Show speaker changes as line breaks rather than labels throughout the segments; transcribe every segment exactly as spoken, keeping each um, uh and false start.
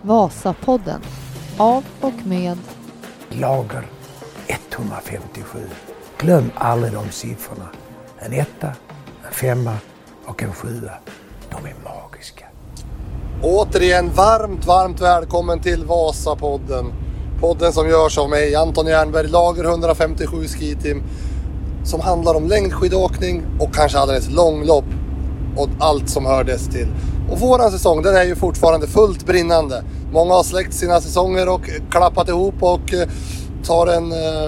Vasapodden av och med
Lager etthundrafemtiosju. Glöm aldrig de siffrorna. En etta, en femma och en sjua. De är magiska.
Återigen varmt, varmt välkommen till Vasapodden. Podden som görs av mig, Anton Jernberg, Lager etthundrafemtiosju Ski Team. Som handlar om längdskidåkning och kanske alldeles långlopp. Och allt som hördes till. Och våran säsong, den är ju fortfarande fullt brinnande. Många har släckt sina säsonger och klappat ihop och tar en...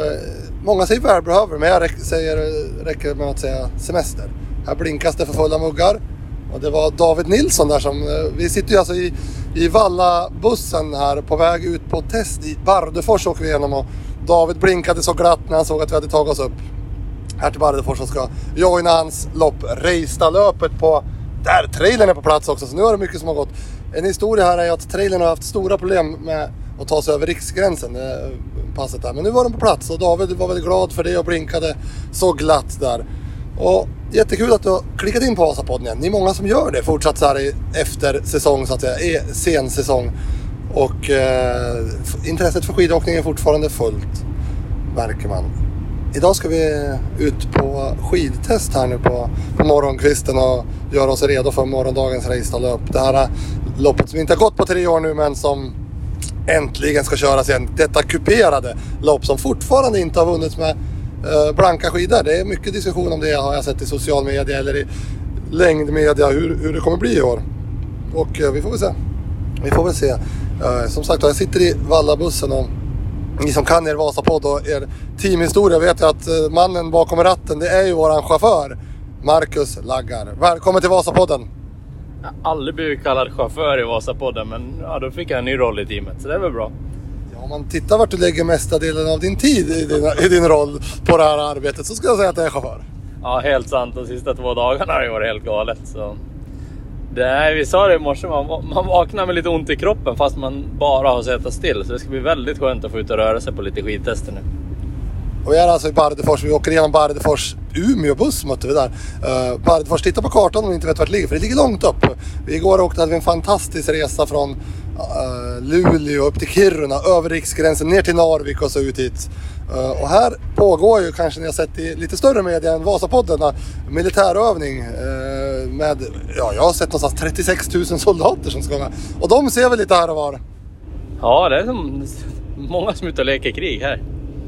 Många säger välbehöver, men jag räcker, säger, räcker med att säga semester. Här blinkas det för fulla muggar. Och det var David Nilsson där som... Vi sitter ju alltså i, i Valla-bussen här på väg ut på test i Bardefors åker vi igenom. Och David blinkade så glatt när han såg att vi hade tagit oss upp här till Bardefors och ska joina hans lopp. Reistad-löpet på... Där, trailern är på plats också, så nu är det mycket som har gått. En historia här är att trailern har haft stora problem med att ta sig över riksgränsen, passet där. Men nu var den på plats och David var väldigt glad för det och blinkade så glatt där. Och jättekul att du har klickat in på Vasapodden igen. Ni är många som gör det fortsatt så här i efter säsong så att säga, sen säsong. Och eh, intresset för skidåkning är fortfarande fullt, märker man. Idag ska vi ut på skidtest här nu på, på morgonkvisten och göra oss redo för morgondagens Reistad-löp. Det här loppet som inte har gått på tre år nu men som äntligen ska köras igen. Detta kuperade lopp som fortfarande inte har vunnits med eh, blanka skidor. Det är mycket diskussion om det, har jag sett i social media eller i längdmedia hur, hur det kommer bli i år. Och eh, vi får väl se. Vi får väl se. Eh, som sagt, jag sitter i Valla-bussen och ni som kan er Vasapodd och er teamhistoria vet ju att mannen bakom ratten, det är ju våran chaufför Marcus Laggar. Välkommen till Vasapodden.
Jag har aldrig blivit kallad chaufför i Vasapodden, men ja, då fick jag en ny roll i teamet, så det är väl bra.
Ja, om man tittar vart du lägger mesta delen av din tid i din, i din roll på det här arbetet så ska jag säga att det är chaufför.
Ja, helt sant. De sista två dagarna har det varit helt galet. Så. Det är, vi sa det i morse, man, man vaknar med lite ont i kroppen fast man bara har suttit still. Så det ska bli väldigt skönt att få ut och röra sig på lite skidtester nu.
Och vi är alltså i Bardefors, vi åker igenom Bardefors Umeå-buss mötte vi där. Uh, Bardefors, titta på kartan om ni inte vet vart det ligger, för det ligger långt upp. Vi igår åkte hade vi en fantastisk resa från uh, Luleå upp till Kiruna, över riksgränsen ner till Narvik och så ut hit. Uh, och här pågår ju, kanske ni har sett i lite större media än Vasapodden, militärövning uh, med, ja jag har sett någonstans trettiosex tusen soldater som ska med. Och de ser väl lite här och var.
Ja, det är som många som är ute och leker krig här.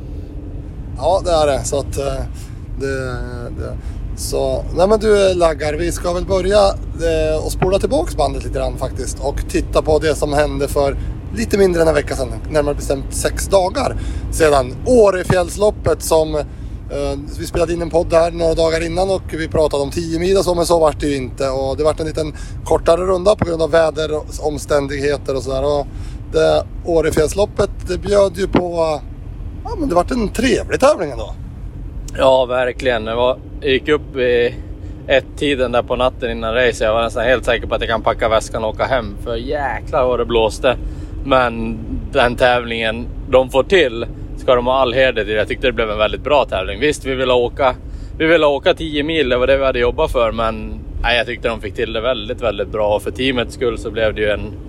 Ja, det är det. Så att det, det. Så, nej men du Laggar, vi ska väl börja eh, och spola tillbaks bandet lite grann faktiskt och titta på det som hände för lite mindre än en vecka sedan, närmare bestämt sex dagar sedan. Årefjällsloppet som eh, vi spelade in en podd där några dagar innan och vi pratade om tio mil och så, men så var det ju inte och det var en liten kortare runda på grund av väderomständigheter och sådär. Och det Årefjällsloppet, det bjöd ju på... Ja, men det var en trevlig tävling ändå.
Ja, verkligen. Jag, var, jag gick upp i ett-tiden där på natten innan race. Jag var nästan helt säker på att jag kan packa väskan och åka hem. För jäklar vad det blåste. Men den tävlingen de får till ska de ha all heder till. Jag tyckte det blev en väldigt bra tävling. Visst, vi ville åka, vi ville åka tio mil. Det var det vi hade jobbat för. Men nej, jag tyckte de fick till det väldigt, väldigt bra. Och för teamets skull så blev det ju en...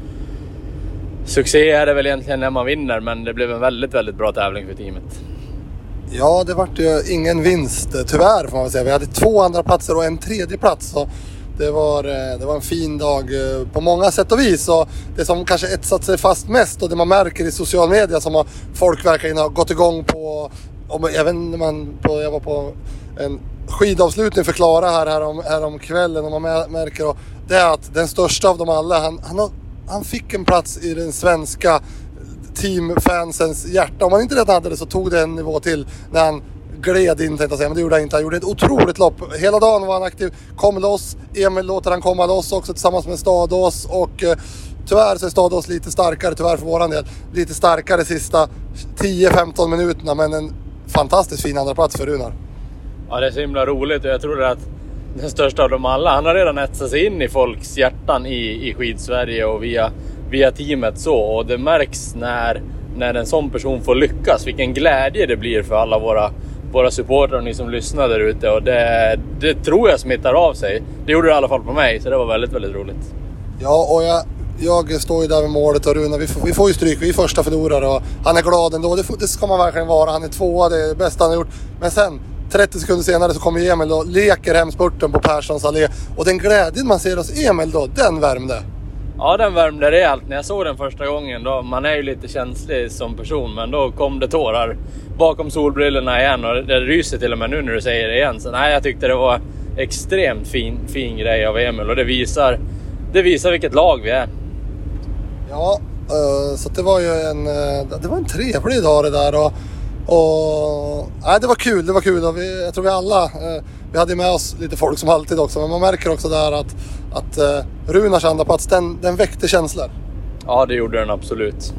Succé är det väl egentligen när man vinner, men det blev en väldigt, väldigt bra tävling för teamet.
Ja, det var ju ingen vinst, tyvärr får man väl säga. Vi hade två andra platser och en tredje plats. Så det var, det var en fin dag på många sätt och vis. Och det som kanske etsat sig fast mest och det man märker i social media som har folk verkligen har gått igång på... Om, även när man på, jag var på en skidavslutning för Klara här, här, om, här om kvällen och man märker och det är att den största av dem alla, han, han har Han fick en plats i den svenska teamfansens hjärta. Om man inte redan hade det så tog det en nivå till när han gled in, tänkte jag säga. Men det gjorde han inte. Han gjorde ett otroligt lopp. Hela dagen var han aktiv. Kom loss. Emil låter han komma loss också tillsammans med Stadås. Och eh, tyvärr så är Stadås lite starkare, tyvärr för våran del. Lite starkare sista tio femton minuterna. Men en fantastiskt fin andra plats för Runar.
Ja, det är så himla roligt och jag tror att den största av dem alla, han har redan etsat sig in i folks hjärtan i, i Skidsverige och via, via teamet så. Och det märks när, när en sån person får lyckas, vilken glädje det blir för alla våra, våra supportrar och ni som lyssnar där ute. Och det, det tror jag smittar av sig. Det gjorde det i alla fall på mig, så det var väldigt, väldigt roligt.
Ja, och jag jag står ju där vid målet och Runa, vi får, vi får ju stryk, vi är första förlorare och han är glad ändå, det, får, det ska man verkligen vara, han är tvåa, det är det bästa han har gjort. Men sen, trettio sekunder senare så kommer Emil och leker hem spurten på Perssons allé och den glädjen man ser hos Emil då, den värmde.
Ja, den värmde rejält. När jag såg den första gången då, man är ju lite känslig som person, men då kom det tårar bakom solbrillorna igen och det ryser till och med nu när du säger det igen. Så nej, jag tyckte det var extremt fin, fin grej av Emil och det visar, det visar vilket lag vi är.
Ja, så det var ju en, det var en trevlig dag det där och, och nej, det var kul, det var kul och vi, jag tror vi alla, vi hade med oss lite folk som alltid också, men man märker också där att, att Runars andra plats, den, den väckte känslor.
Ja, det gjorde den absolut.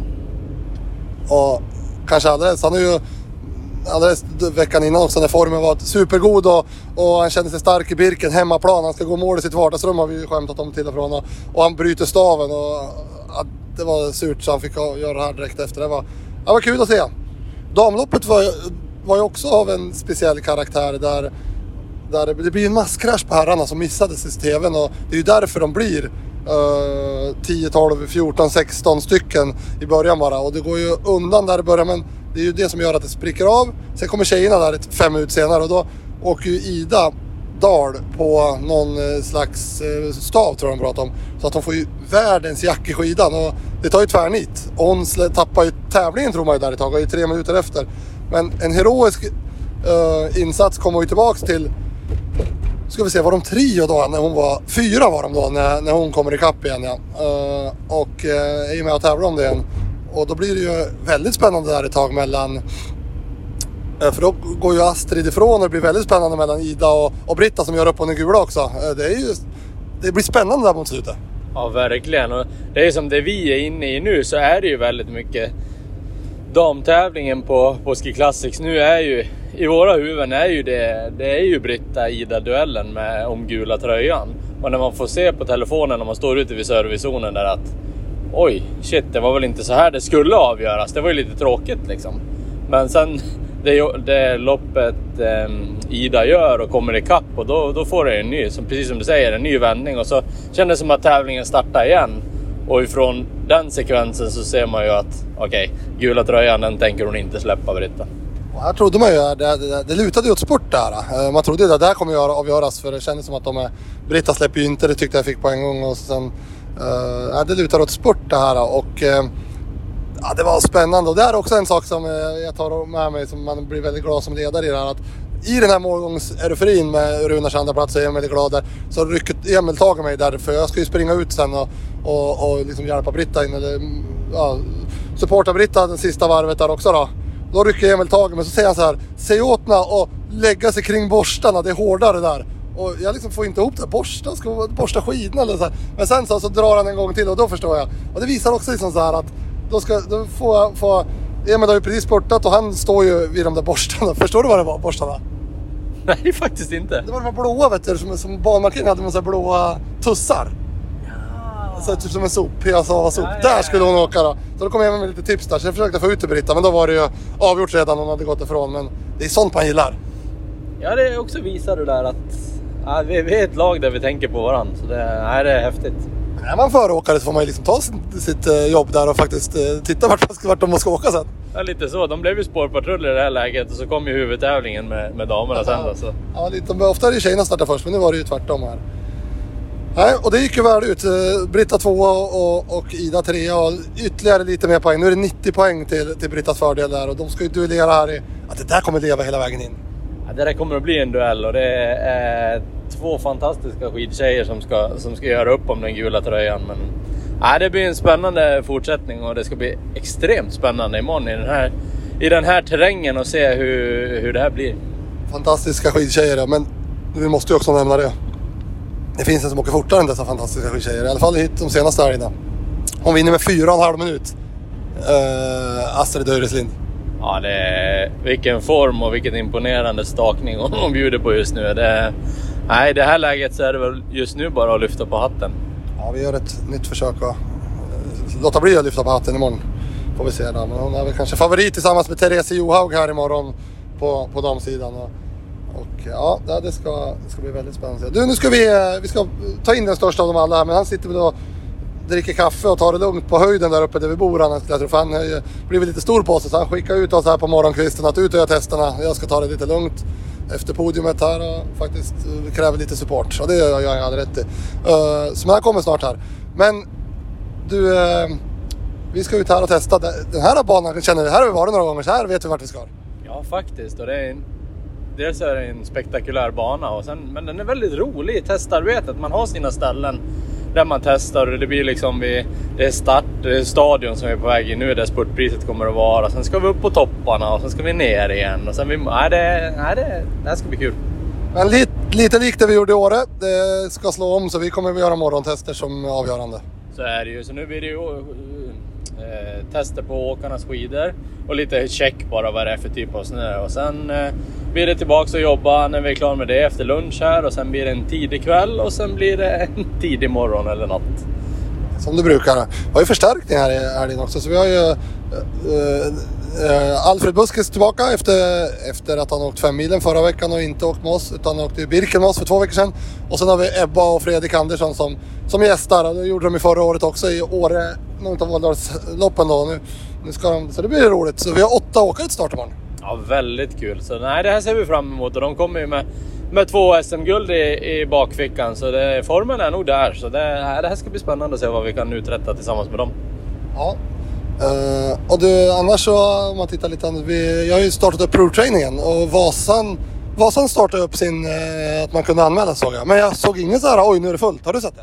Och kanske alldeles, han är ju alldeles veckan innan också när formen var supergod och, och han kände sig stark i Birken, hemmaplan, han ska gå mål i sitt vardagsrum har vi ju skämtat om till och från och, och han bryter staven och ja, det var surt så han fick göra det här direkt efter. Det var, det var kul att se. Damloppet var, var ju också av en speciell karaktär där, där det, det blir en masskrasch på herrarna som missades i tvn och det är ju därför de blir uh, tio, tolv, fjorton, sexton stycken i början bara och det går ju undan där i början men det är ju det som gör att det spricker av. Sen kommer tjejerna där ett fem minuter senare och då åker ju Ida Dahl på någon slags stav tror jag de pratar om. Så att hon får ju världens jack i skidan och det tar ju tvärnit. Och hon tappar ju tävlingen tror man ju där ett tag och är tre minuter efter. Men en heroisk uh, insats kommer ju tillbaks till, ska vi se, var de trio då när hon var, fyra var de då när, när hon kommer ikapp igen ja. Uh, och uh, är ju med och tävlar om det igen. Och då blir det ju väldigt spännande där ett tag mellan, för då går ju Astrid ifrån och det blir väldigt spännande mellan Ida och, och Britta som gör upp på den gula också. Det, är ju, det blir spännande där mot slutet.
Ja, verkligen. Och det är som det vi är inne i nu så är det ju väldigt mycket damtävlingen på, på Ski Classics. Nu är ju, i våra huvuden är ju det, det är ju Britta-Ida-duellen med om gula tröjan. Och när man får se på telefonen när man står ute vid servicezonen där att oj, shit, det var väl inte så här det skulle avgöras. Det var ju lite tråkigt liksom. Men sen det, det loppet eh, Ida gör och kommer i kapp och då, då får det en ny, som, precis som du säger, en ny vändning. Och så kändes det som att tävlingen startar igen. Och ifrån den sekvensen så ser man ju att okej, okay, gula tröjan, den tänker hon inte släppa Britta.
Och här trodde man ju, det, det, det lutade ju åt sport där. Man trodde ju att det här kommer att avgöras för det kändes som att de är, Britta släpper ju inte, det tyckte jag fick på en gång. Och sen Uh, det lutar åt sport det här och uh, ja, det var spännande och det är också en sak som uh, jag tar med mig som man blir väldigt glad som ledare i det här att i den här målgångseruferin med Runars andra plats så är jag väldigt glad där så rycker Emil tag i mig där för jag ska ju springa ut sen och, och, och liksom hjälpa Britta in eller ja, supporta Britta den sista varvet där också då. Då rycker Emil tag i mig så säger han så här: säg åtna och lägga sig kring borstarna, det är hårdare där. Och jag liksom får inte ihop det. Borsta, ska borsta skidorna eller så här. Men sen så, så drar han en gång till och då förstår jag. Och det visar också liksom så här att då ska då får jag få Emil har ju precis sportat och han står ju vid de där borstarna. Förstår du vad det var, borstarna?
Nej, faktiskt inte.
Det var de här blåa, vet du, som, som banmarkeringen hade med så här blåa tussar. Ja. Så typ som en sop, P S A-sop. Ja, ja, ja. Där skulle hon åka då. Så då kom jag med lite tips där. Så jag försökte få ut till Britta, men då var det ju avgjort redan hon hade gått ifrån. Men det är sånt man gillar.
Ja, det också visar du där att ja, vi, vi är ett lag där vi tänker på varandra. Så det, nej, det är häftigt.
Är man föråkare så får man ju liksom ta sitt, sitt jobb där och faktiskt titta vart, vart de måste åka sen.
Ja, lite så. De blev ju spårpatruller i det här läget och så kom ju huvudtävlingen med, med damerna ja, sen då. Så.
Ja, lite, ofta är det tjejerna startar först, men nu var det ju tvärtom här. Nej, och det gick ju väl ut. Britta två och, och Ida tre och ytterligare lite mer poäng. Nu är det nittio poäng till, till Brittas fördel där och de ska ju duellera här i att det där kommer leva hela vägen in.
Ja, det där kommer att bli en duell och det är två fantastiska skidtjejer som ska, som ska göra upp om den gula tröjan. Men ja, det blir en spännande fortsättning och det ska bli extremt spännande imorgon i den här, i den här terrängen och se hur, hur det här blir.
Fantastiska skidtjejer, men vi måste ju också nämna det. Det finns en som åker fortare än dessa fantastiska skidtjejer, i alla fall hit de senaste helgerna. Hon vinner med fyra och en halv minut. Uh, Astrid Döreslind.
Ja, det är, vilken form och vilken imponerande stakning hon bjuder på just nu. Det, nej, det här läget så är det väl just nu bara att lyfta på hatten.
Ja, vi gör ett nytt försök att låta bli att lyfta på hatten imorgon. Får vi se då. Men hon är väl kanske favorit tillsammans med Therese Johaug här imorgon på, på damsidan. Och, och ja, det ska, det ska bli väldigt spännande. Du, nu ska vi, vi ska ta in den största av dem alla här. Men han sitter väl och dricker kaffe och tar det lugnt på höjden där uppe där vi bor. Han, jag tror, för han har ju blivit lite stor på sig, så han skickar ut oss här på morgonkvisten att ut och göra testerna. Jag ska ta det lite lugnt efter podiumet här och faktiskt kräver lite support. Så det gör jag hade rätt i. Uh, så han kommer snart här. Men du, uh, vi ska ut här och testa. Den här banan känner vi, här har vi varit några gånger, så här vet vi vart vi ska.
Ja, faktiskt. Och det är en, dels är det en spektakulär bana, och sen, men den är väldigt rolig i testarbetet. Man har sina ställen där man testar, och det blir liksom vid, det är start, det är stadion som vi är på väg in nu, där spurtpriset kommer att vara. Sen ska vi upp på topparna och sen ska vi ner igen. Och sen vi, nej, det, nej, det, det här ska bli kul.
Men lite, lite likt det vi gjorde i året. Det ska slå om, så vi kommer att göra morgontester som avgörande.
Så är det ju. Så nu blir det ju eh, tester på åkarnas skidor och lite check bara vad det är för typ av snö. Och sen eh, blir det tillbaka och jobba när vi är klara med det efter lunch här. Och sen blir det en tidig kväll och sen blir det en tidig morgon eller natt.
Som du brukar. Vi har ju förstärkning här i helgen också. Så vi har ju äh, äh, Alfred Buskes tillbaka efter, efter att han åkt fem milen förra veckan och inte åkt med oss. Utan han åkte i Birken med oss för två veckor sedan. Och sen har vi Ebba och Fredrik Andersson som, som gästar. Och det gjorde de i förra året också i Åre. Något av Åldalsloppen då. Nu, nu ska de, så det blir roligt. Så vi har åtta åkare till start imorgon.
Ja, väldigt kul. Så nej, det här ser vi fram emot. Och de kommer ju med, med två S M-guld i, i bakfickan. Så det, formen är nog där. Så det, det här ska bli spännande att se vad vi kan uträtta tillsammans med dem.
Ja. Uh, och du, annars så om man tittar lite annat. Vi, jag har ju startat upp pro-trainingen. Och Vasan, Vasan startade upp sin uh, att man kunde anmäla, såg jag. Men jag såg ingen så här, oj nu är det fullt. Har du sett det?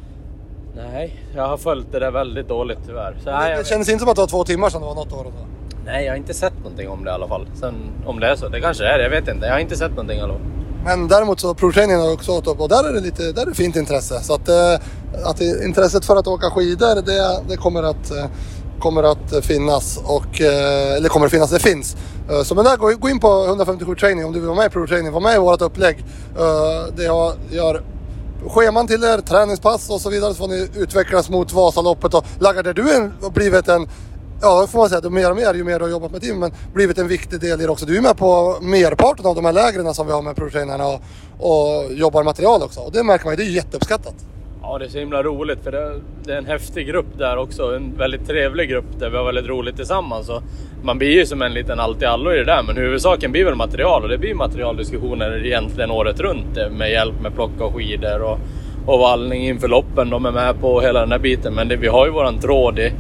Nej, jag har följt det där väldigt dåligt tyvärr. Så,
det,
nej,
det
jag...
känns inte som att det var två timmar sedan det var något år och så.
Nej, jag har inte sett någonting om det i alla fall. Sen om det är så, det kanske är det, jag vet inte. Jag har inte sett någonting i alla fall.
Men däremot så pro-trainingen har också åkt upp och där är det lite, där är det fint intresse. Så att, eh, att intresset för att åka skidor, det, det kommer att eh, kommer att finnas och eh, eller kommer att finnas, det finns. Eh, så men där, gå, gå in på hundrafemtiosju training om du vill vara med i pro-training, var med i vårt upplägg. Eh, det jag gör scheman till er, träningspass och så vidare, så får ni utvecklas mot Vasaloppet och Laggar, där du har blivit en, ja får man säga, du mer och mer ju mer du har jobbat med team, men blivit en viktig del i det också. Du är med på merparten av de här lägren som vi har med pro-trainerna och, och jobbar material också, och det märker man ju, det är jätteuppskattat.
Ja, det är så himla roligt för det, det är en häftig grupp där också, en väldigt trevlig grupp där vi har väldigt roligt tillsammans. Och man blir ju som en liten allt-i-allo i det där, men huvudsaken blir väl material, och det blir materialdiskussioner egentligen året runt med hjälp med plocka och skidor och, och vallning inför loppen. De är med på hela den här biten, men det, vi har ju våran tråd i,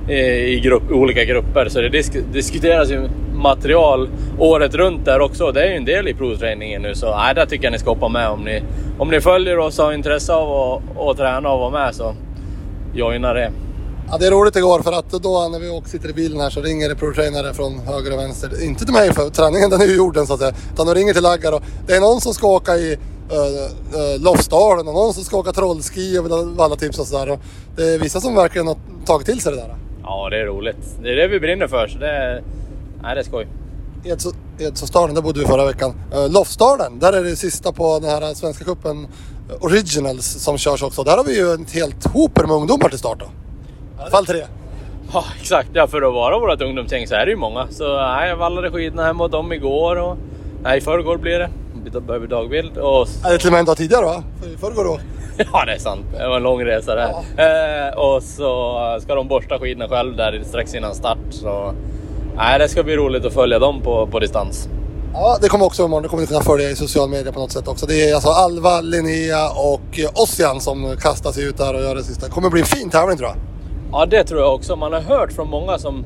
i grupp, olika grupper, så det disk, diskuteras ju material året runt där också. Det är ju en del i provträningen nu, så nej, där tycker jag ni ska hoppa med om ni, om ni följer oss och har intresse av att, att träna och vara med, så joina det.
Ja, det är roligt igår för att då när vi åker, sitter i bilen här så ringer det pro-trainare från höger och vänster. Inte till mig, för träningen den är ju gjorden så att säga, utan de ringer till Laggar och det är någon som ska åka i uh, uh, Lofsdalen och någon som ska åka trollski och alla tips och sådär. Och det är vissa som verkligen har tagit till sig det där.
Ja, det är roligt. Det är det vi brinner för, så det är, nej, det är skoj.
Edsåsdalen, där bodde vi förra veckan. Uh, Lofsdalen, där är det sista på den här svenska cupen uh, Originals som körs också. Där har vi ju en helt hoper med ungdomar till start då. I alla fall tre.
Ja, exakt. Ja, för att vara vårt ungdomsgäng så är det ju många. Så nej, jag vallade skidorna hem mot dem igår. Och, nej, i förrgår blir det. Vi behöver dagbild. Och...
Är det till och med en dag tidigare va? I förrgår då?
Ja, det är sant. Det var en lång resa där. Ja. Eh, och så ska de borsta skidorna själv där strax innan start. Så nej, det ska bli roligt att följa dem på, på distans.
Ja, det kommer också imorgon. Det kommer ni kunna följa i social media på något sätt också. Det är alltså Alva, Linnea och Ossian som kastar sig ut där och gör det sista. Det kommer bli en fin tävling tror jag.
Ja, det tror jag också. Man har hört från många som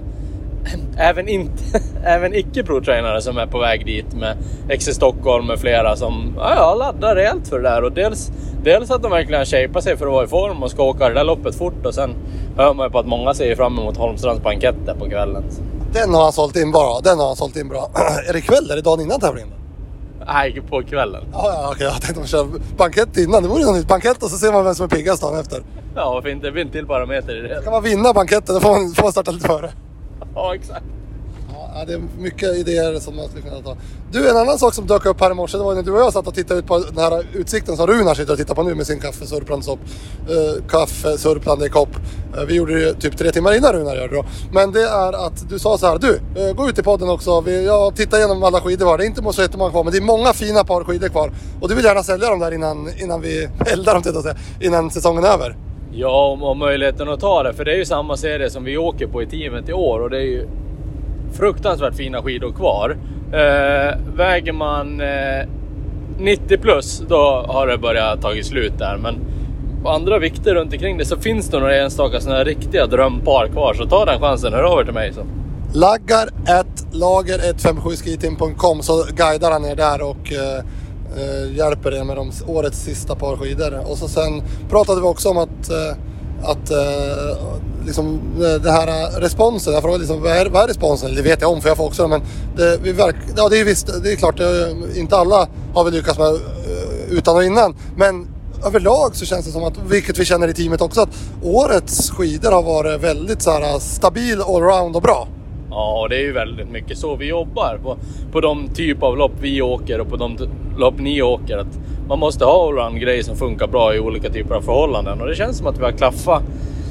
även, inte, även icke-pro-tränare som är på väg dit med X C Stockholm med flera som ja, ja, laddar rejält för det där. Och dels, dels att de verkligen shapar sig för att vara i form och ska åka det där loppet fort. Och sen hör man ju på att många ser fram emot Holmstrands bankett där på kvällen.
Den har han sålt in bra. Den har han sålt in bra. Är det kväll? Är det dagen innan tävlingen?
Nej, på kvällen.
Ja, ja okej. Jag tänkte att man kör bankett innan. Det vore ju något nytt. Bankett och så ser man vem som är piggast dagen efter.
Ja, fint. Det blir en till parameter i det.
Kan man vinna banketten, då får man, får man starta lite före.
Ja, exakt.
Ja, det är mycket idéer som man skulle kunna ta. Du, en annan sak som dök upp här i morse, det var när du och jag satt och tittade ut på den här utsikten som Runar sitter och tittar på nu med sin kaffesurplandsopp. Uh, kaffesurplande i kopp. Uh, vi gjorde det typ tre timmar innan Runar gör det då. Men det är att du sa så här, du, uh, gå ut i podden också. Vi, jag tittar igenom alla skidor var. Det är inte så jättemånga kvar, men det är många fina par skidor kvar. Och du vill gärna sälja dem där innan, innan vi eldar dem till att säga, innan säsongen är över.
Ja, om, om möjligheten att ta det. För det är ju samma serie som vi åker på i teamet i år. Och det är ju fruktansvärt fina skidor kvar. Eh, väger man eh, nittio plus, då har det börjat tagit slut där. Men på andra vikter runt omkring det så finns det några enstaka sådana här riktiga drömpar kvar. Så ta den chansen, hör över till mig. Så.
Laggar ett lager ett fem sju skitim punkt com, så guidar han er där och eh, eh, hjälper er med de, årets sista par skidor. Och så sen pratade vi också om att, eh, att eh, liksom, det här responsen, jag frågade liksom, vad, är, vad är responsen? Det vet jag om, för jag får också, men det, vi verk, ja, det är visst, det är klart, det, inte alla har vi lyckats med utan och innan, men överlag så känns det som att, vilket vi känner i teamet också, att årets skidor har varit väldigt så här stabil, allround och bra.
Ja, och det är ju väldigt mycket så vi jobbar på, på de typ av lopp vi åker och på de lopp ni åker. Att man måste ha allround-grejer som funkar bra i olika typer av förhållanden. Och det känns som att vi har klaffat,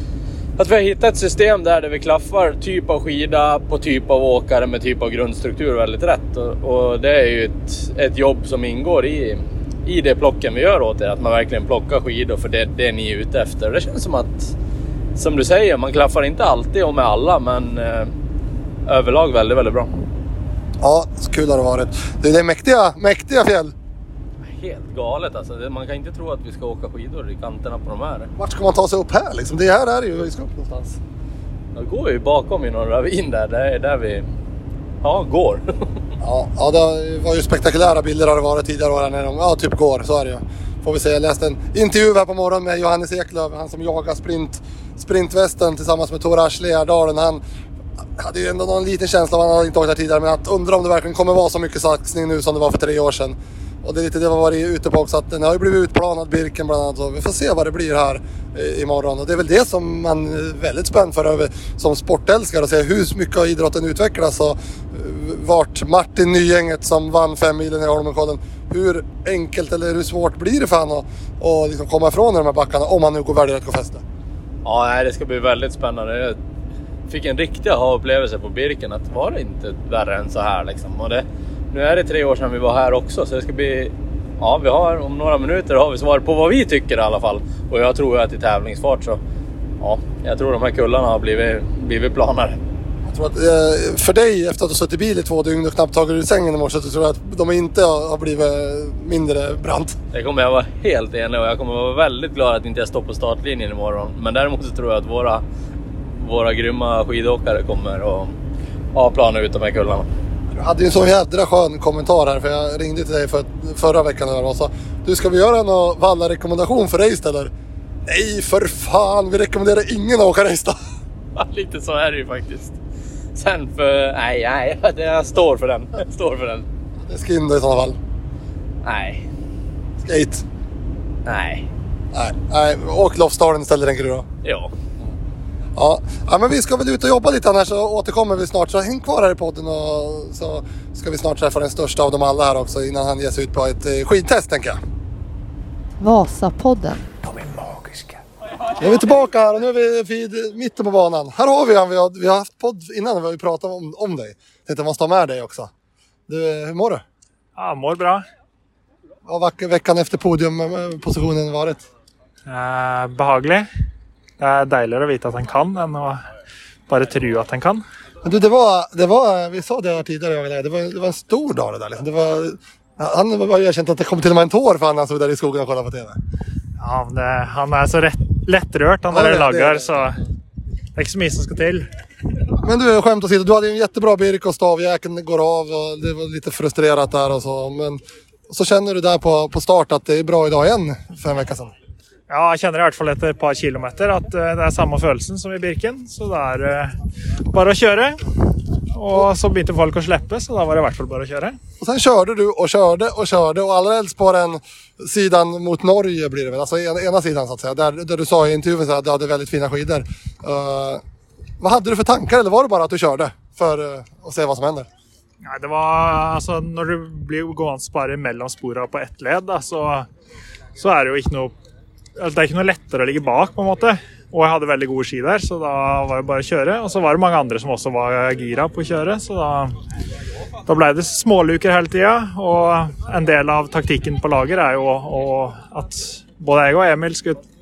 att vi har hittat ett system där, där vi klaffar typ av skida på typ av åkare med typ av grundstruktur väldigt rätt. Och, och det är ju ett, ett jobb som ingår i, i det plocken vi gör åt er. Att man verkligen plockar skidor för det, det ni är ute efter. Och det känns som att, som du säger, man klaffar inte alltid och med alla, men eh, överlag väldigt, väldigt bra.
Ja, så kul har det varit. Det är det mäktiga, mäktiga fjäll.
Helt galet alltså. Man kan inte tro att vi ska åka skidor i kanterna på de här.
Vart ska man ta sig upp här liksom? Det här är ju, vi ska upp någonstans.
Det går ju bakom i någon ravin där. Det är där vi, ja, går.
Ja, ja, det var ju spektakulära bilder har det varit tidigare år när de, ja, typ går, så är det ju. Får vi se, jag läste en intervju här på morgonen med Johannes Eklöf, han som jagar sprint, sprintvästen tillsammans med Tor Ashley i Erdalen. Han hade ju ändå någon liten känsla av, han hade inte åkt här tidigare, men att undra om det verkligen kommer vara så mycket satsning nu som det var för tre år sedan. Och det är lite det vi har varit ute på också, att den har ju blivit utplanad, Birken bland annat, så vi får se vad det blir här imorgon. Och det är väl det som man är väldigt spänd för över, som sportälskare, att se hur mycket av idrotten utvecklas och vart Martin Nygänget som vann fem milen i Holmenkollen, hur enkelt eller hur svårt blir det för han att och liksom komma ifrån de här backarna om han nu går väldigt att gå fästa.
Ja, nej, det ska bli väldigt spännande. Jag fick en riktig aha-upplevelse på Birken, att var det inte värre än så här liksom. Och det, nu är det tre år sedan vi var här också, så det ska bli, ja, vi har om några minuter har vi svar på vad vi tycker i alla fall. Och jag tror att i tävlingsfart så, ja, jag tror de här kullarna har blivit, blivit planare.
Jag tror att eh, för dig, efter att du suttit i bil i två dygn och knappt tagit ur sängen i morse, så tror jag att de inte har blivit mindre brant.
Det kommer jag vara helt enig, och jag kommer vara väldigt glad att inte jag står på startlinjen imorgon. Men däremot så tror jag att våra, våra grymma skidåkare kommer att ha planer ut de här kullarna.
Jag hade ju en så jädra skön kommentar här, för jag ringde till dig för, förra veckan och sa, du, ska vi göra en valla-rekommendation för race eller? Nej, för fan, vi rekommenderar ingen att åka race då.
Lite så är det ju faktiskt. Sen för, nej, nej, jag står för den. Jag står för den.
Det är skin då i sådana fall.
Nej.
Skate.
Nej.
Nej, nej. Åk Lofsdalen istället, tänker du då?
Ja.
Ja. Ja, men vi ska väl ut och jobba lite här, så återkommer vi snart. Så häng kvar här i podden, och så ska vi snart träffa den största av dem alla här också, innan han ger sig ut på ett skidtest, tänker jag.
Vasapodden.
De är magiska.
Nu är vi tillbaka här och nu är vi vid mitten på banan. Här har vi han, vi har, vi har haft podd innan, vi har ju pratat om, om dig. Tänkte jag måste ha med dig också. Du, hur mår du?
Ja, mår bra.
Vad har veckan efter podiumpositionen varit?
Eh, behaglig. Det är deiligere å vite at han kan än att bara tro att han kan.
Men du, det var, det var, vi sa det här tidigare, det var, det var en stor dag det där. Liksom. Det var, han var ju känt att det kom till och med en tår för han, han stod där i skogen och kollade på tv.
Ja, det, han är så rätt, lättrört, han ja, där det, Laggar, det, så det är inte så mycket som ska till.
Men du, skämt åsido, du hade ju en jättebra birk och stavjäkeln går av och det var lite frustrerat där och så. Men så känner du där på, på start att det är bra idag igen för en vecka sedan.
Ja, jag känner i alla fall efter ett par kilometer att det är samma känslan som i Birken. Så det är bara att köra. Och så började folk att släppa, så då var det i alla fall bara att köra. Och
sen körde du och körde och körde och allra helst på den sidan mot Norge blir det väl. Alltså ena, ena sidan så att säga. Där, där du sa i intervjun att du hade väldigt fina skidor. Uh, vad hade du för tankar, eller var det bara att du körde för uh, att se vad som händer?
Ja, det var alltså när du blir gående bara mellan spåren på ett led då, så, så är det ju inte något. Det är inte nåe lettere å ligge bak på en måte. Og jeg hadde veldig gode ski der, så da var det bare å kjøre. Og så var det mange andre som også var gira på å kjøre, så da, da ble det småluker hele tiden. Og en del av taktikken på lager er jo og at både jeg og Emil skulle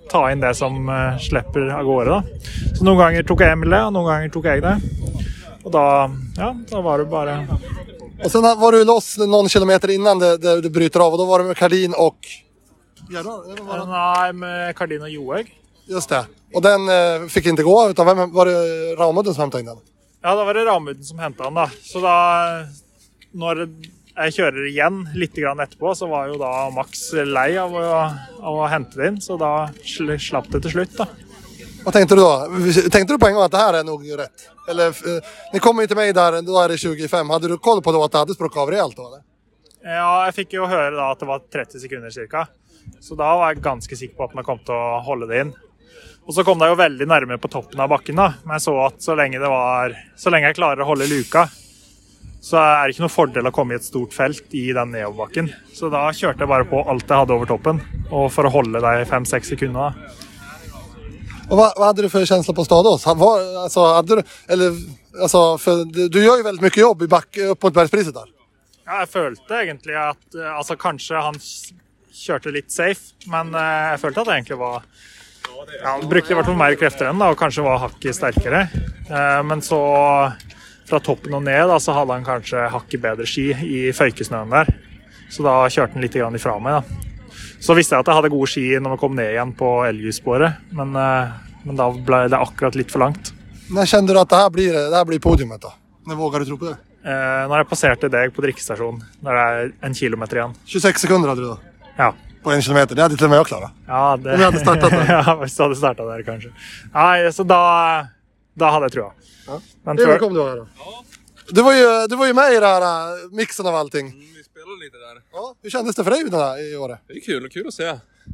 ta in det som uh, släpper av gårde då. Så någon gånger tog jag Emil det och någon gånger tog jag det. Och då, ja, då var det bara...
Och sen var du loss någon kilometer innan det, det, det bryter av och då var det med Kardin och... Ja, då, var det...
Nej, med Kardin och Joeg.
Just det. Och den eh, fick inte gå, utan vem var det Ramudden som hämtade in den?
Ja, då var det Ramudden som hämtade den då. Så då, när jag kör igen lite grann efterpå så var ju då Max lei av, av att hämta den. Så då slapp det till slut då.
Vad tänkte du då? Tänkte du på en gång att det här är nog rätt? Eller, eh, ni kommer ju till mig där, då är det tjugofem. Hade du koll på då att det hade språk av rejält då, eller?
Ja, jag fick ju höra då att det var trettio sekunder cirka. Så då var jag ganska säker på att man kom till att hålla det in. Och så kom det ju väldigt närmare på toppen av backen då. Men jag såg att så länge det var, så länge jag klarar att hålla luka, så är det inte någon fördel att komma i ett stort fält i den nedoverbacken. Så då körde jag bara på allt jag hade över toppen. Och för att hålla det i fem sex sekunder.
Och vad, vad hade du för känsla på Stadås? Var, alltså, hade du, eller, alltså, för du, du gör ju väldigt mycket jobb i back, upp mot bergspriset där.
Ja, jag följde egentligen att alltså, kanske han körde lite safe. Men eh, jag följde att det egentligen var... Ja, han brukade i hvert fall mer krefter än och kanske var hacket starkare. Eh, men så från toppen och ner då, så hade han kanske hacket bättre ski i föjkesnön där. Så då körde han lite grann ifrån mig då. Så visste jag att jag hade god ski när man kom ner igen på Älgljusspåret. Men, eh, men då blev det akkurat lite för långt.
När kände du att det här blir, det här blir podiumet då? När vågar du tro på det?
Eh, när jag passerade dig på drickstation, när det är en kilometer igen.
tjugosex sekunder hade du då?
Ja.
På en kilometer, det hade till och med jag klarat.
Ja, det...
Om jag hade startat där.
ja, hvis du hade startat där kanske. Ja, så då, då hade jag tror jag.
Ja.
Men
Det
för...
kom du här då. Ja. Du var ju, du var ju med i den här uh, mixen av allting.
Mm, vi spelade lite där.
Ja, hur kändes det för dig den här i år?
Det är kul, kul att se.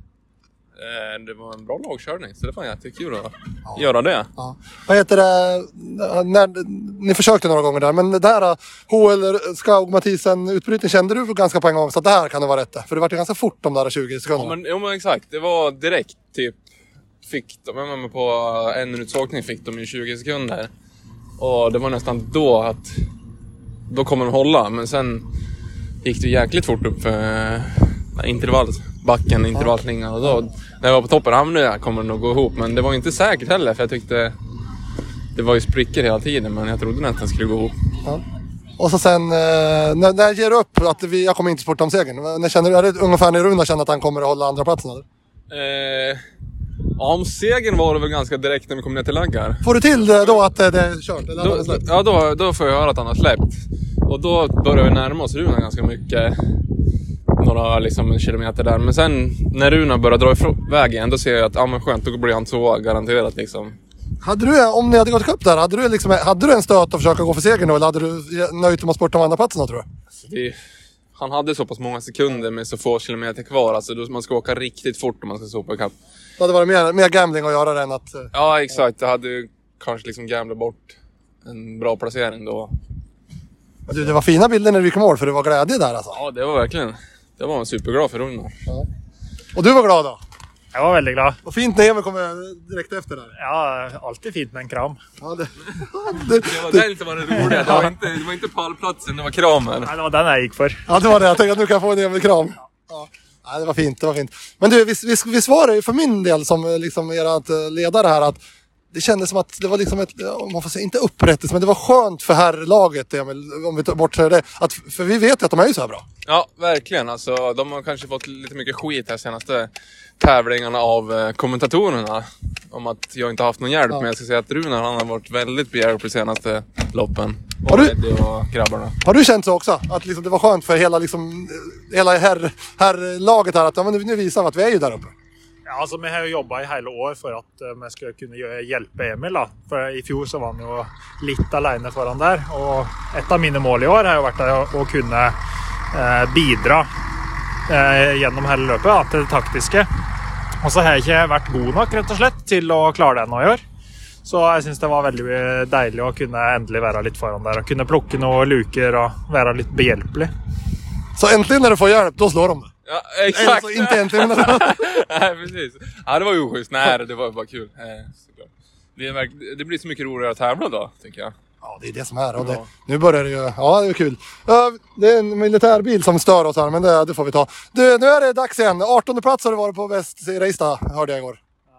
Eh, det var en bra lagkörning, så det var jättekul att ja. göra det.
Ja. Vad heter det? När, ni försökte några gånger där, men det här H L Skaug Mathisen utbrytning kände du ganska på en gång så att det här kan det vara rätt. För det var ju ganska fort de där tjugo sekunderna.
Ja men, ja, men exakt, det var direkt typ. Fick de, jag menar, på en minuts åkning fick de ju tjugo sekunder. Och det var nästan då att då kommer de hålla, men sen gick det jäkligt fort upp för intervallbacken, intervallslingan och då när jag var på toppen, ja men nu kommer det nog gå ihop, men det var inte säkert heller för jag tyckte det var ju sprickor hela tiden, men jag trodde att den skulle gå ihop. Ja.
Och så sen, när, när ger du upp att vi, jag kommer inte sport om segern? När känner du, är det ungefär när Runa känner att han kommer att hålla andra platsen eller?
Eh, ja, om segern var det väl ganska direkt när vi kom ner till Laggar.
Får du till det då att det är kört? Eller
då, då, ja, då, då får jag höra att han har släppt. Och då börjar vi närma oss Runa ganska mycket. Några liksom kilometer där. Men sen när Runa börjar dra ifrån vägen, då ser jag att ja, men skönt, då blir han så garanterat liksom.
Hade du, om ni hade gått upp där, hade du, liksom, hade du en stöt att försöka gå för segern då? Eller hade du nöjt med att sporta om andra platsen tror du?
Det, han hade så pass många sekunder med så få kilometer kvar. Alltså då, man ska åka riktigt fort om man ska sopa i kapp.
Det hade varit mer, mer gambling att göra det än att...
Ja, exakt. Det hade ju kanske liksom gamblat bort en bra placering då.
Du, det var fina bilder när du gick i mål, för det var glädje där alltså.
Ja, det var verkligen. Det var en superglad för Runa. Ja.
Och du var glad då?
Jag var väldigt glad.
Och fint när Emil kommer direkt efter där.
Ja, alltid fint med en kram.
Ja, det,
det, det var den som var det roliga. Det var inte, det var inte pallplatsen, det var kramen.
Nej, det var den jag gick för.
Ja, det var det. Jag tänkte att nu kan jag få en Emil-kram. Ja. Ja. Ja, det var fint, det var fint. Men du, visst, visst, visst var det ju för min del som liksom ert ledare här att det kändes som att det var liksom ett, man får säga, inte upprättelse, men det var skönt för herrlaget, Emil, om vi tar bort det. Att, för vi vet ju att de är ju så här bra.
Ja, verkligen. Alltså, de har kanske fått lite mycket skit här senaste tävlingarna av eh, kommentatorerna. Om att jag inte haft någon hjälp, ja. Men jag ska säga att Runar, han har varit väldigt behjälplig senaste loppen.
Har du,
och grabbarna.
Har du känt så också? Att liksom det var skönt för hela, liksom, hela herr, herrlaget här att ja, men nu visar vi att vi är ju där uppe.
Ja, alltså vi har ju jobbat i hela år för att uh, vi ska kunna hjälpa Emil då. För i fjol så var han ju lite alene foran där. Och ett av mina mål i år har ju varit att, att kunna uh, bidra uh, genom hela löpet ja, till det taktiska. Och så har jag inte varit god nog rätt och slett till att klara det några år. Så jag syns det var väldigt dejligt att kunna äntligen vara lite foran där. Och kunna plocka några luker och vara lite behjälplig.
Så äntligen när du får hjälp, då slår de det?
Ja, exakt.
Alltså, inte äntligen.
Nej, precis. Ja, det var ju oschysst. Nej, det var bara kul. Det, är, det blir så mycket roligare att tävla då, tycker jag.
Ja, det är det som är. Och det, nu börjar det ju... Ja, det är kul. Det är en militärbil som stör oss här, men det, det får vi ta. Du, nu är det dags igen. artonde plats har du varit på Väst Reista, hörde jag igår.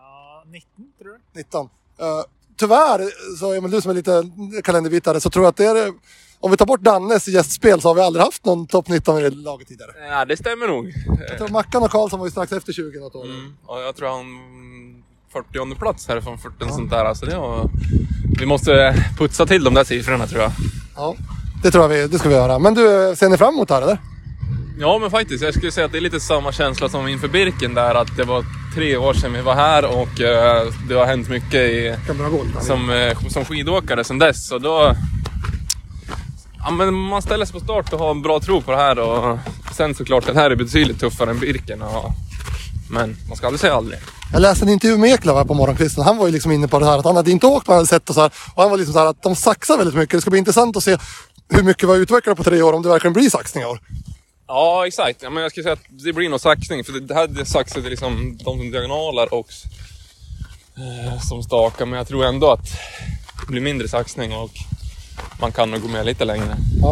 nitton tror jag.
nitton. Uh, tyvärr, så Emil, du som är lite kalenderbitare, så tror jag att det är... Om vi tar bort Dannes gästspel så har vi aldrig haft någon topp nitton i laget tidigare.
Ja, det stämmer nog.
Jag tror Mackan och Karlsson var ju strax efter tjugo något år.
Mm. Och jag tror han fyrtionde plats härifrån fyrtio ja. Sånt där. Alltså det var... Vi måste putsa till de där siffrorna tror jag.
Ja, det tror jag vi, det ska vi göra. Men du, ser ni fram emot det här eller?
Ja, men faktiskt. Jag skulle säga att det är lite samma känsla som inför Birken där. Att det var tre år sedan vi var här och uh, det har hänt mycket i, som, uh, som skidåkare sedan dess. Och då... Ja, men man ställer sig på start och har en bra tro på det här. Och sen såklart, den här är betydligt tuffare än Birken. Och... Men man ska aldrig säga aldrig.
Jag läste en intervju med Eklöf här på morgonkvisten. Han var ju liksom inne på det här att han hade inte åkt, man hade sett och så här. Och han var liksom så här att de saxar väldigt mycket. Det ska bli intressant att se hur mycket vi har utvecklat på tre år, om det verkligen blir saxning i år.
Ja, exakt. Ja, men jag skulle säga att det blir någon saxning. För det här det saxar är liksom de som diagonaler och eh, som stakar. Men jag tror ändå att det blir mindre saxning och man kan nog gå med lite längre.
Ja.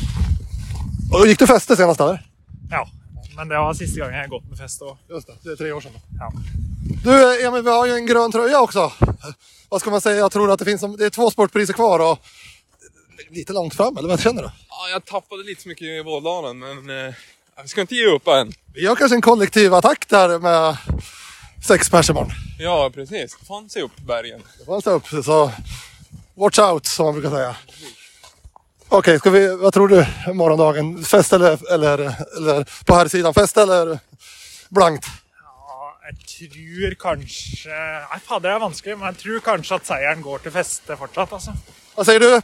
Och gick du fäste senast eller?
Ja, men det var sista gången jag gått med fäste.
Just det, det är tre år sedan.
Ja.
Du Emil, vi har ju en grön tröja också. Vad ska man säga? Jag tror att det finns det är två sportpriser kvar och lite långt fram, eller vad känner du?
Ja, jag tappade lite så mycket i Vårdalen, men eh, vi ska inte ge upp än.
Vi har kanske en kollektiv attack där med sex pers imorgon.
Ja, precis. Fan, se upp bergen.
Det får se upp, så watch out som man brukar säga. Okej, okay, ska vi, vad tror du morgondagen? Fest eller, eller, eller på här sidan? Fest eller blankt?
Ja, jag tror kanske... Nej, fan, det är vanskligt, men jag tror kanske att sejren går till feste fortsatt. Alltså.
Vad säger du?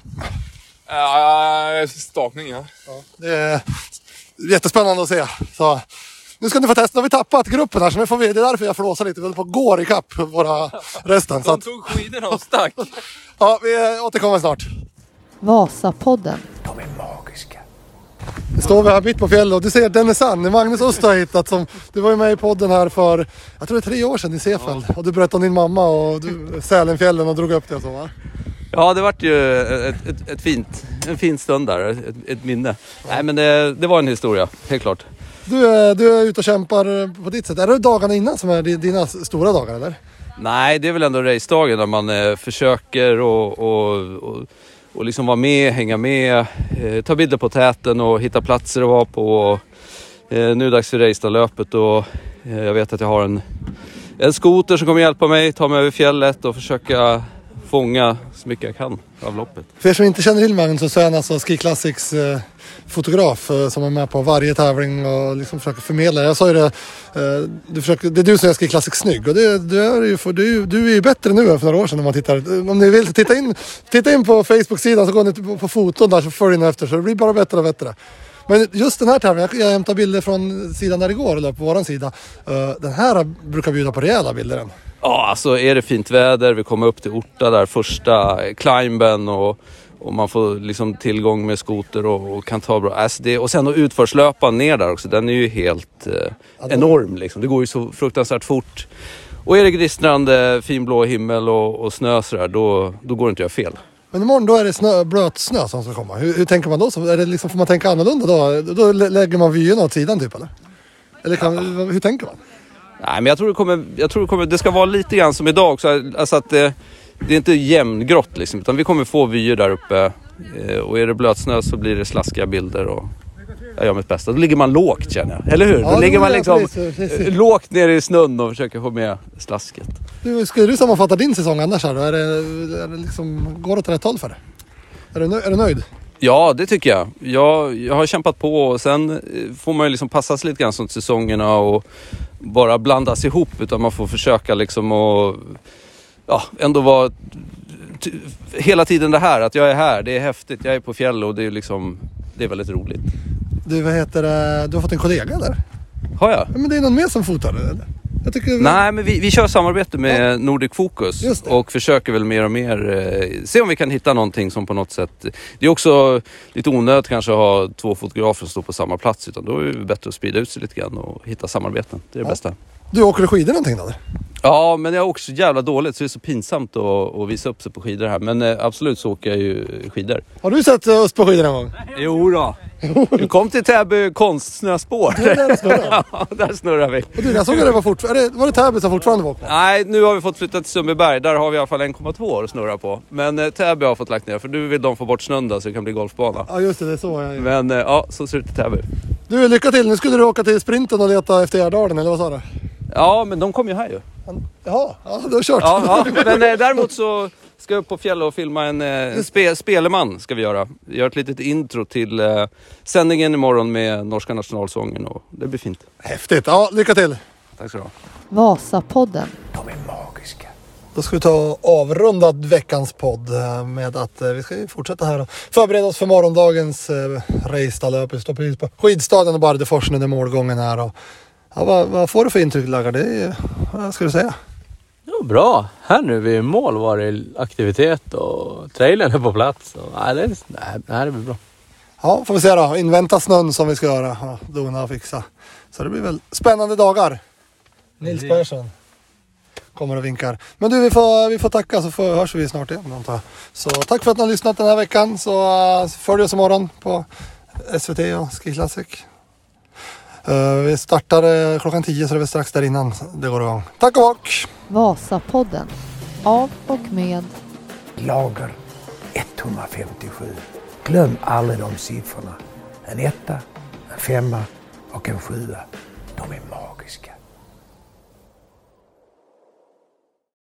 Uh, stakning, ja.
ja. Det är jättespännande att se. Så, nu ska ni få testa. Nu har vi tappat gruppen här, så nu får vi, det är därför jag flåsar lite. Vi håller på att gå i kapp våra resten.
De tog skidorna och stack.
Ja, vi återkommer snart.
Vasapodden.
De är magiska.
Nu står vi här mitt på fjället och du ser den är sann. Det är Magnus Oster har hittat. Som, du var ju med i podden här för, jag tror det är tre år sedan i Sefeld. Ja. Och du berättade om din mamma och du, Sälenfjällen och drog upp det och så, va?
Ja, det vart ju ett, ett, ett fint, en fin stund där, ett, ett minne. Ja. Nej, men det, det var en historia, helt klart.
Du, du är ute och kämpar på ditt sätt. Är det dagarna innan som är dina stora dagar, eller?
Nej, det är väl ändå racedagen där man eh, försöker och, och, och, och liksom vara med, hänga med, eh, ta bilder på täten och hitta platser att vara på. Och, eh, nu är det dags för race-löpet och eh, jag vet att jag har en, en skoter som kommer hjälpa mig ta mig över fjället och försöka fånga så mycket jag kan av loppet.
För er som inte känner till Magnus så är han alltså Ski Classics eh, fotograf eh, som är med på varje tävling och liksom försöker förmedla. Jag sa ju det, eh, du försöker, det är du som gör Ski Classics snygg och det, det är ju för, du, du är ju bättre nu än för några år sedan om man tittar. Om ni vill titta in, titta in på Facebook-sidan så går ni på, på foton där så följer ni efter så det blir bara bättre och bättre. Men just den här tävlingen, jag, jag hämtar bilder från sidan där det går eller på våran sida. Uh, den här brukar bjuda på rejäla bilder än.
Ja, alltså är det fint väder, vi kommer upp till Orta där första climben och, och man får liksom tillgång med skoter och, och kan ta bra. Alltså det, och sen att utförslöpan ner där också, den är ju helt eh, enorm liksom. Det går ju så fruktansvärt fort. Och är det gnistrande, finblå himmel och, och snö så där, då, då går det inte att göra fel.
Men imorgon då är det snö, blöt snö som ska komma. Hur, hur tänker man då? Så är det liksom, får man tänka annorlunda då? Då lägger man vyerna åt sidan typ eller? Eller kan, ja. Hur tänker man?
Nej, men jag tror det kommer, jag tror det kommer, det ska vara lite grann som idag också, alltså att det, det är inte jämngrått liksom, utan vi kommer få vyer där uppe och är det blötsnö så blir det slaskiga bilder och jag gör mitt bästa. Då ligger man lågt känner jag, eller hur? Ja, då ligger man liksom precis, precis. lågt ner i snön och försöker få med slasket. Du,
skulle du sammanfatta din säsong annars här då? Är det, är det liksom, går det åt rätt håll för det? Är du, är du nöjd?
Ja, det tycker jag. jag. Jag har kämpat på och sen får man ju liksom passa sig lite grann som säsongerna och bara blandas ihop, utan man får försöka liksom och ja, ändå vara t- hela tiden det här, att jag är här, det är häftigt, jag är på fjäll och det är liksom, det är väldigt roligt.
Du, vad heter det, du har fått en kollega där?
Har jag?
Ja, men det är någon mer som fotar eller? Jag tycker vi...
Nej, men vi, vi kör samarbete med ja. Nordic Focus och försöker väl mer och mer eh, se om vi kan hitta någonting som på något sätt, det är också lite onödigt kanske att ha två fotografer som står på samma plats, utan då är det bättre att sprida ut sig lite grann och hitta samarbeten, det är det ja. bästa.
Du, åker du skidor någonting då?
Ja, men jag är också jävla dåligt så det är så pinsamt att, att visa upp sig på skidor här. Men eh, absolut så åker jag ju skidor.
Har du sett oss på skidor någon gång?
Jo då. Du kom till Täby konstsnöspår.
Ja, där snurrar.
Ja, där snurrar vi.
Och du, jag såg att det var fortfarande... Var det Täby som fortfarande var på?
Nej, nu har vi fått flytta till Sundbyberg. Där har vi i alla fall en komma två år att snurra på. Men eh, Täby har fått lagt ner. För nu vill de få bort snön då, så det kan bli golfbana.
Ja, just det. Det är så. Jag...
Men eh, ja, så ser det ut i Täby.
Du, lycka till. Nu skulle du åka till sprinten och leta efter Gärdalen, eller vad sa du?
Ja, men de kommer ju här ju.
Jaha, ja, du har kört.
Ja, ja. Men eh, däremot så ska jag upp på fjället och filma en eh, spe, speleman ska vi göra. Vi gör ett litet intro till eh, sändningen imorgon med norska nationalsången och det blir fint.
Häftigt. Ja, lycka till.
Tack så du ha.
Vasapodden.
De är magiska.
Då ska vi ta och avrunda veckans podd med att eh, vi ska fortsätta här och förbereda oss för morgondagens eh, race. Vi står precis på skidstadion och Bardefors under målgången här. Och, ja, vad, vad får du för intryck, Lagar? Det är, vad ska du säga?
Jo, bra. Här nu vid mål var det aktivitet och trailern är på plats. Och, nej, det, är, nej, det här blir bra.
Ja, får vi se då. Invänta snön som vi ska göra. Ja, dona och fixa. Så det blir väl spännande dagar. Nils Persson kommer och vinkar. Men du, vi får, vi får tacka så får, hörs vi snart igen, antar jag. Så tack för att ni har lyssnat den här veckan. Så uh, följ oss imorgon på S V T och Ski Classic. Uh, vi startar uh, klockan tio så det är strax där innan det går igång. Tack och bock!
Vasapodden. Av och med
Lager etthundrafemtiosju. Glöm aldrig de siffrorna. En etta, en femma och en sjua. De är magiska.